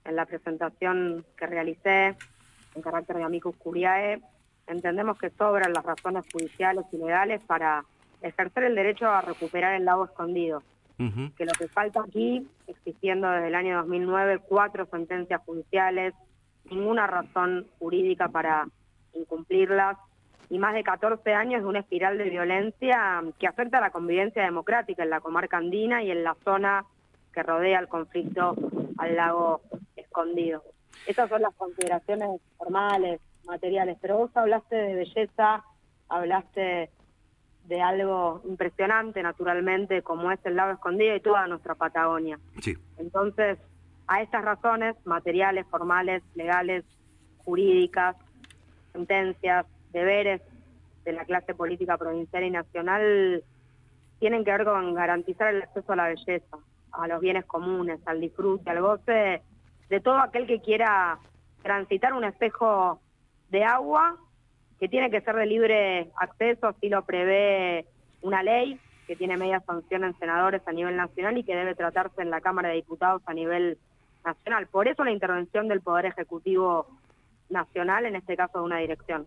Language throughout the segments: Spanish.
en la presentación que realicé en carácter de amicus curiae, entendemos que sobran las razones judiciales y legales para ejercer el derecho a recuperar el lago escondido. Que lo que falta aquí, existiendo desde el año 2009 4 sentencias judiciales, ninguna razón jurídica para incumplirlas, y más de 14 años de una espiral de violencia que afecta a la convivencia democrática en la comarca andina y en la zona que rodea el conflicto al lago escondido. Esas son las consideraciones formales, materiales, pero vos hablaste de belleza, hablaste de algo impresionante, naturalmente, como es el lago escondido y toda nuestra Patagonia. Sí. Entonces, a estas razones, materiales, formales, legales, jurídicas, sentencias, deberes de la clase política provincial y nacional, tienen que ver con garantizar el acceso a la belleza, a los bienes comunes, al disfrute, al goce de todo aquel que quiera transitar un espejo de agua, que tiene que ser de libre acceso, así lo prevé una ley que tiene media sanción en senadores a nivel nacional y que debe tratarse en la Cámara de Diputados a nivel nacional. Por eso la intervención del Poder Ejecutivo Nacional, en este caso de una dirección.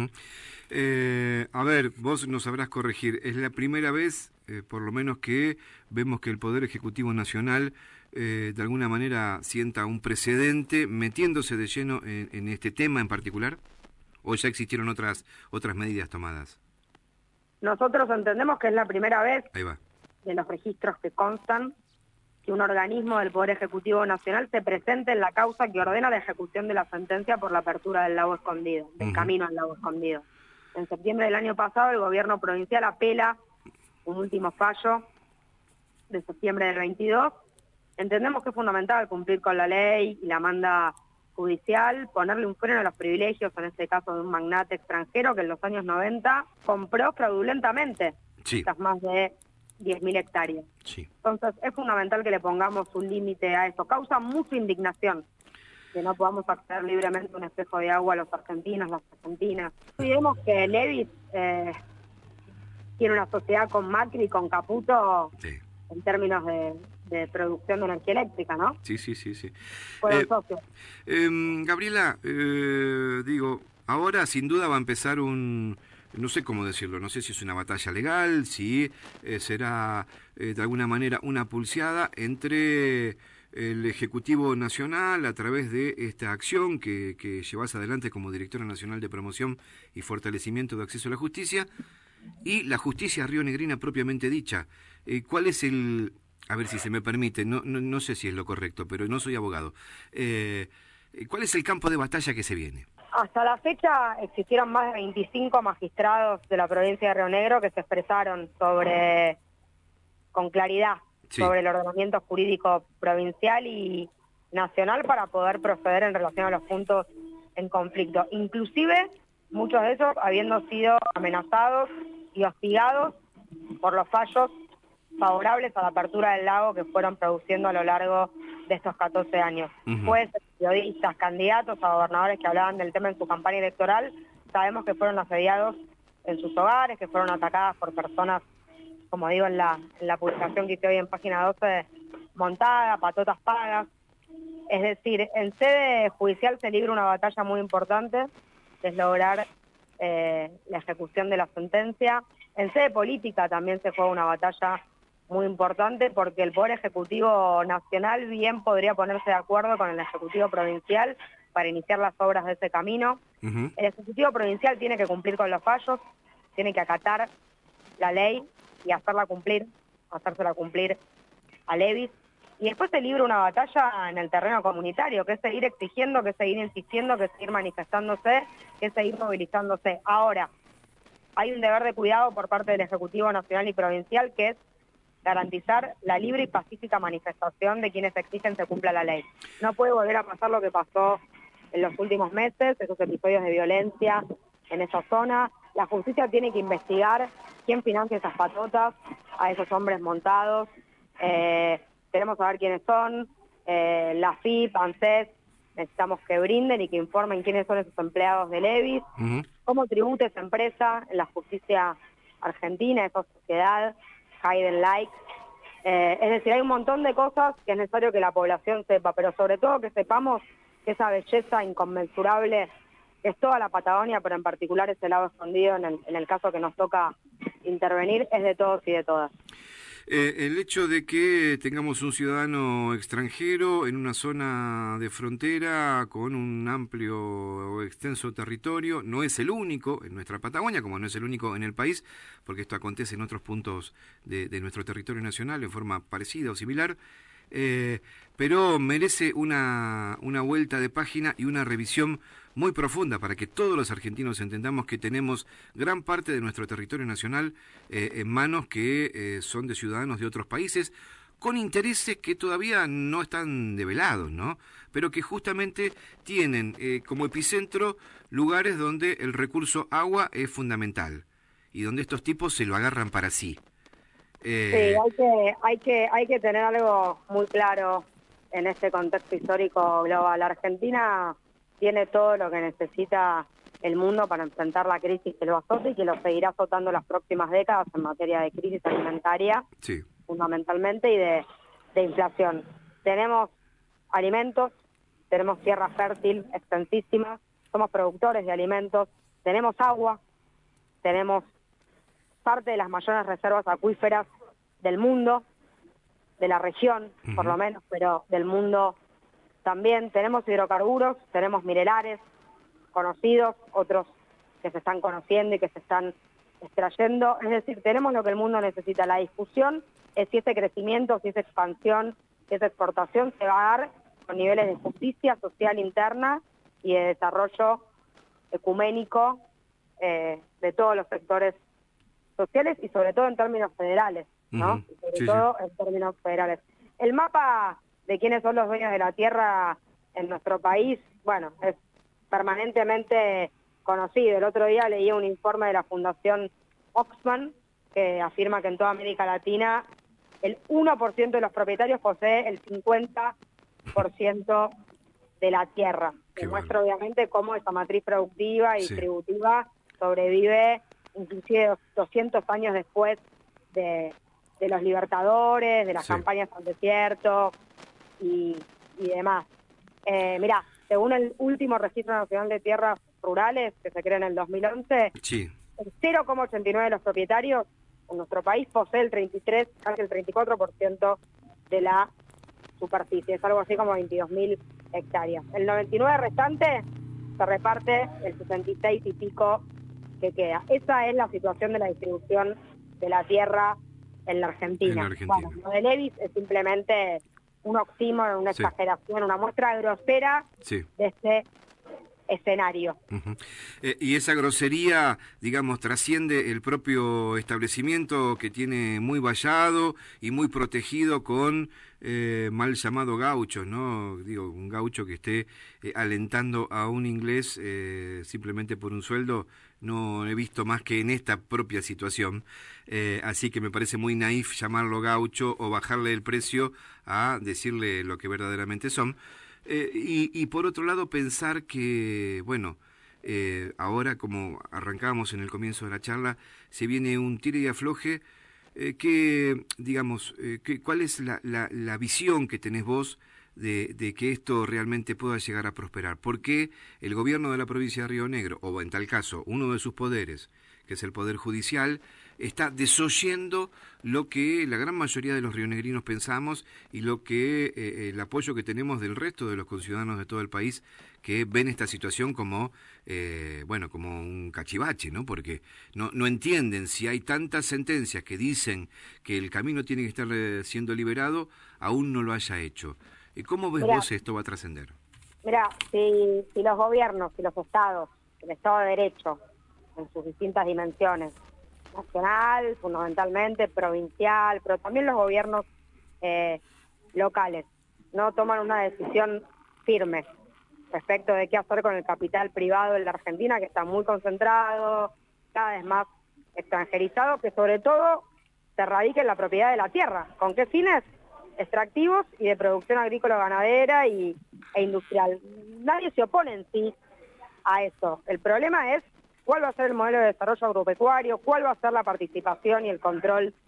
A ver, vos nos sabrás corregir. Es la primera vez, por lo menos, que vemos que el Poder Ejecutivo Nacional de alguna manera sienta un precedente metiéndose de lleno en este tema en particular. ¿O ya existieron otras medidas tomadas? Nosotros entendemos que es la primera vez Ahí va. de los registros que constan que un organismo del Poder Ejecutivo Nacional se presente en la causa que ordena la ejecución de la sentencia por la apertura del lago escondido, del camino al lago escondido. En septiembre del año pasado el gobierno provincial apela un último fallo de septiembre del 22. Entendemos que es fundamental cumplir con la ley y la manda judicial, ponerle un freno a los privilegios, en este caso de un magnate extranjero que en los años 90 compró fraudulentamente estas más de 10.000 hectáreas. Sí. Entonces es fundamental que le pongamos un límite a eso. Causa mucha indignación que no podamos acceder libremente a un espejo de agua a los argentinos, las argentinas. Olvidemos que Levis tiene una sociedad con Macri y con Caputo en términos de producción de energía eléctrica, ¿no? Sí. Fueron socios. Gabriela, digo, ahora sin duda va a empezar no sé cómo decirlo, no sé si es una batalla legal, si será de alguna manera una pulseada entre el Ejecutivo Nacional a través de esta acción que llevas adelante como Directora Nacional de Promoción y Fortalecimiento de Acceso a la Justicia y la justicia rionegrina propiamente dicha. ¿Cuál es a ver si se me permite, no sé si es lo correcto, pero no soy abogado. ¿Cuál es el campo de batalla que se viene? Hasta la fecha existieron más de 25 magistrados de la provincia de Río Negro que se expresaron con claridad sobre el ordenamiento jurídico provincial y nacional para poder proceder en relación a los puntos en conflicto. Inclusive muchos de ellos habiendo sido amenazados y hostigados por los fallos favorables a la apertura del lago que fueron produciendo a lo largo de estos 14 años. Jueces, periodistas, candidatos a gobernadores que hablaban del tema en su campaña electoral, sabemos que fueron asediados en sus hogares, que fueron atacadas por personas, como digo en la publicación que hice hoy en página 12, montada, patotas pagas. Es decir, en sede judicial se libra una batalla muy importante, que es lograr la ejecución de la sentencia. En sede política también se juega una batalla muy importante porque el Poder Ejecutivo Nacional bien podría ponerse de acuerdo con el Ejecutivo Provincial para iniciar las obras de ese camino. El Ejecutivo Provincial tiene que cumplir con los fallos, tiene que acatar la ley y hacérsela cumplir a Levis. Y después se libra una batalla en el terreno comunitario, que es seguir exigiendo, que es seguir insistiendo, que es seguir manifestándose, que es seguir movilizándose. Ahora, hay un deber de cuidado por parte del Ejecutivo Nacional y Provincial, que es garantizar la libre y pacífica manifestación de quienes exigen se cumpla la ley. No puede volver a pasar lo que pasó en los últimos meses, esos episodios de violencia en esa zona. La justicia tiene que investigar quién financia esas patotas, a esos hombres montados. Queremos saber quiénes son, la FIP, ANSES, necesitamos que brinden y que informen quiénes son esos empleados de Levis, cómo tributa esa empresa en la justicia argentina, esa sociedad, Hayden Like, Es decir, hay un montón de cosas que es necesario que la población sepa, pero sobre todo que sepamos que esa belleza inconmensurable que es toda la Patagonia, pero en particular ese lado escondido, en el caso que nos toca intervenir, es de todos y de todas. El hecho de que tengamos un ciudadano extranjero en una zona de frontera con un amplio o extenso territorio no es el único en nuestra Patagonia, como no es el único en el país, porque esto acontece en otros puntos de nuestro territorio nacional en forma parecida o similar, pero merece una vuelta de página y una revisión muy profunda para que todos los argentinos entendamos que tenemos gran parte de nuestro territorio nacional en manos que son de ciudadanos de otros países con intereses que todavía no están develados, ¿no? Pero que justamente tienen como epicentro lugares donde el recurso agua es fundamental y donde estos tipos se lo agarran para sí. Sí, hay que tener algo muy claro en este contexto histórico global. Argentina tiene todo lo que necesita el mundo para enfrentar la crisis que lo azota y que lo seguirá azotando las próximas décadas en materia de crisis alimentaria, sí, fundamentalmente, y de inflación. Tenemos alimentos, tenemos tierra fértil extensísima, somos productores de alimentos, tenemos agua, tenemos parte de las mayores reservas acuíferas del mundo, de la región, por lo menos, pero del mundo también. Tenemos hidrocarburos, tenemos minerales conocidos, otros que se están conociendo y que se están extrayendo. Es decir, tenemos lo que el mundo necesita. La discusión es si ese crecimiento, si esa expansión, si esa exportación se va a dar con niveles de justicia social interna y de desarrollo ecuménico de todos los sectores sociales y sobre todo en términos federales, ¿no? Y sobre todo en términos federales. El mapa de quiénes son los dueños de la tierra en nuestro país, bueno, es permanentemente conocido. El otro día leí un informe de la Fundación Oxfam que afirma que en toda América Latina el 1% de los propietarios posee el 50% de la tierra. Demuestra obviamente cómo esa matriz productiva y distributiva sobrevive inclusive 200 años después de los libertadores, de las campañas al desierto y demás. Mirá, según el último Registro Nacional de Tierras Rurales, que se creó en el 2011, el 0,89 de los propietarios en nuestro país posee el 33, casi el 34% de la superficie. Es algo así como 22.000 hectáreas. El 99 restante se reparte el 66 y pico que queda. Esa es la situación de la distribución de la tierra en la Argentina. Bueno, lo de Levis es simplemente un oxímoron, una exageración, una muestra grosera de este escenario. Y esa grosería, digamos, trasciende el propio establecimiento que tiene muy vallado y muy protegido con mal llamado gauchos, ¿no? Digo, un gaucho que esté alentando a un inglés simplemente por un sueldo, no he visto más que en esta propia situación, así que me parece muy naif llamarlo gaucho o bajarle el precio a decirle lo que verdaderamente son. Y por otro lado pensar que, bueno, ahora como arrancábamos en el comienzo de la charla, se viene un tire y afloje que, digamos, ¿cuál es la visión que tenés vos de que esto realmente pueda llegar a prosperar? ¿Por qué el gobierno de la provincia de Río Negro, o en tal caso uno de sus poderes, que es el Poder Judicial, está desoyendo lo que la gran mayoría de los rionegrinos pensamos y lo que el apoyo que tenemos del resto de los conciudadanos de todo el país que ven esta situación como bueno, como un cachivache, ¿no? Porque no entienden si hay tantas sentencias que dicen que el camino tiene que estar siendo liberado, aún no lo haya hecho. ¿Cómo ves vos esto va a trascender? Mira, si los gobiernos, si los estados, el Estado de Derecho, en sus distintas dimensiones, nacional, fundamentalmente, provincial, pero también los gobiernos locales, no toman una decisión firme respecto de qué hacer con el capital privado en la Argentina, que está muy concentrado, cada vez más extranjerizado, que sobre todo se radica en la propiedad de la tierra. ¿Con qué fines? Extractivos y de producción agrícola-ganadera e industrial. Nadie se opone en sí a eso. El problema es cuál va a ser el modelo de desarrollo agropecuario, cuál va a ser la participación y el control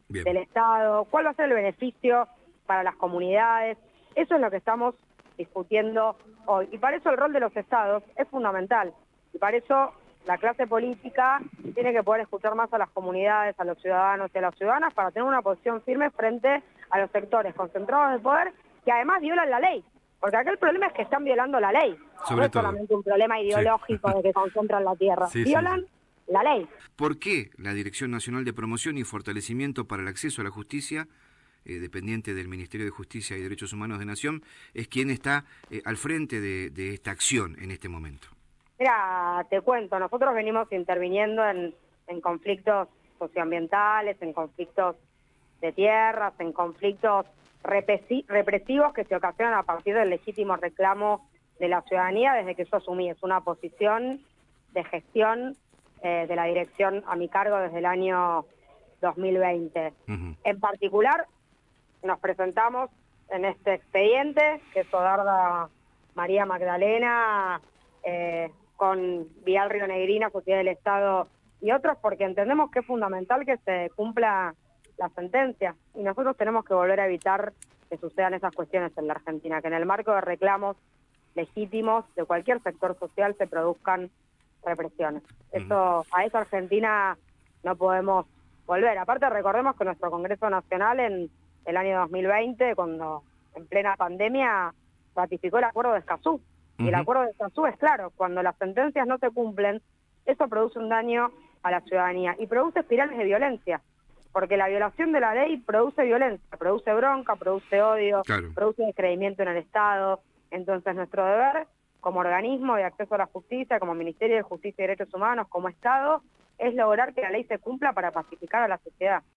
del Estado, cuál va a ser el beneficio para las comunidades. Eso es lo que estamos discutiendo hoy. Y para eso el rol de los Estados es fundamental. Y para eso la clase política tiene que poder escuchar más a las comunidades, a los ciudadanos y a las ciudadanas para tener una posición firme frente a los sectores concentrados de poder que además violan la ley. Porque acá el problema es que están violando la ley. No es solamente un problema ideológico de que concentran la tierra. Violan la ley. ¿Por qué la Dirección Nacional de Promoción y Fortalecimiento para el Acceso a la Justicia, dependiente del Ministerio de Justicia y Derechos Humanos de Nación, es quien está al frente de esta acción en este momento? Mira, te cuento, nosotros venimos interviniendo en conflictos socioambientales, en conflictos de tierras, en conflictos represivos que se ocasionan a partir del legítimo reclamo de la ciudadanía desde que yo asumí. Es una posición de gestión de la dirección a mi cargo desde el año 2020. En particular, nos presentamos en este expediente, que es Odarda María Magdalena, con Vial Río Negrina, Sociedad del Estado y otros, porque entendemos que es fundamental que se cumpla la sentencia, y nosotros tenemos que volver a evitar que sucedan esas cuestiones en la Argentina, que en el marco de reclamos legítimos de cualquier sector social se produzcan represiones. A eso Argentina no podemos volver. Aparte, recordemos que nuestro Congreso Nacional en el año 2020, cuando en plena pandemia, ratificó el Acuerdo de Escazú. Y el Acuerdo de Escazú es claro, cuando las sentencias no se cumplen, eso produce un daño a la ciudadanía y produce espirales de violencia, porque la violación de la ley produce violencia, produce bronca, produce odio, produce descreimiento en el Estado. Entonces nuestro deber como organismo de acceso a la justicia, como Ministerio de Justicia y Derechos Humanos, como Estado, es lograr que la ley se cumpla para pacificar a la sociedad.